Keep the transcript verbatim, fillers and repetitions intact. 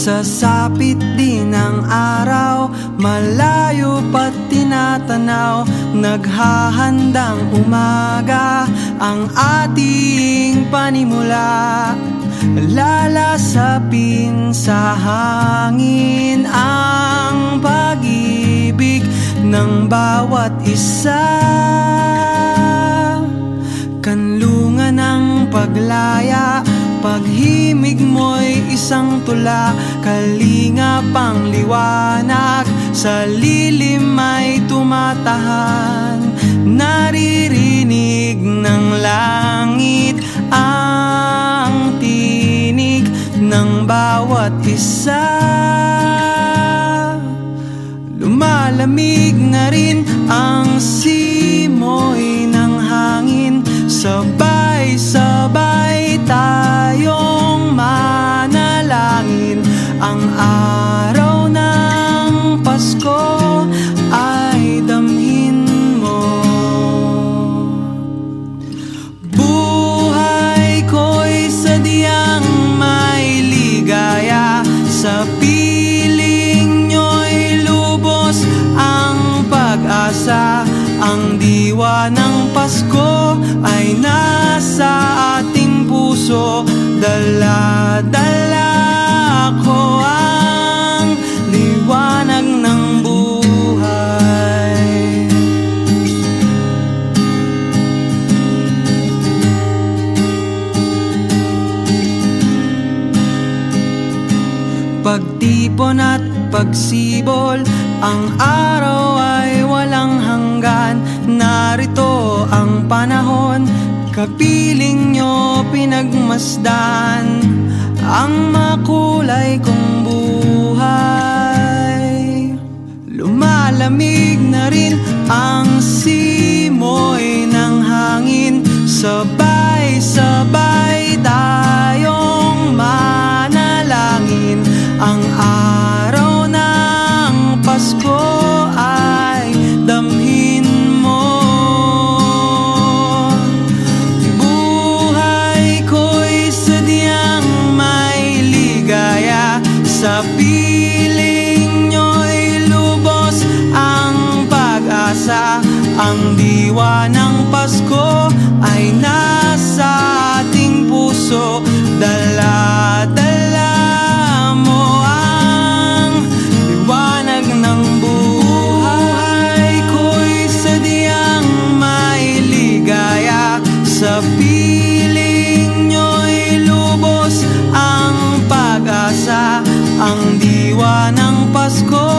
Sasapit din ang araw, malayo pa't tinatanaw. Naghahandang umaga ang ating panimula. Lalasapin sa hangin ang pag-ibig ng bawat isa. Kanlungan ng paglaya, paghimig mo'y isang tula. Kalinga pang liwanag, sa lilim ay tumatahan. Naririnig ng langit ang tinig ng bawat isa. Lumalamig na rin ang simoy ng hangin. Sabay-sabay tayong manalangin. Ang araw ng Pasko ay damhin mo. Buhay ko'y sadyang may ligaya. Sa piling nyo'y lubos ang pag-asa. Ang diwa ng Pasko ay nasa ating puso. Dala-dala ko ang liwanag ng buhay. Pagtipon at pagsibol, ang araw ay walang hanggan. Narito ang panahon, kapiling nyo pinagmasdan ang makulay kong buhay. Lumalamig na rin ang simoy ng hangin. Sabay-sabay tayong manalangin. Ang araw ng Pasko ay damhin mo. Buhay ko'y sadyang may ligaya. Sa piling nyo'y lubos ang pag-asa. Ang diwa ng Pasko ay nasa ating puso. Dala-dala mo ang liwanag ng buhay. Ko'y sadyang may ligaya. Sa piling nyo'y lubos ang pag-asa. Ang diwa ng Pasko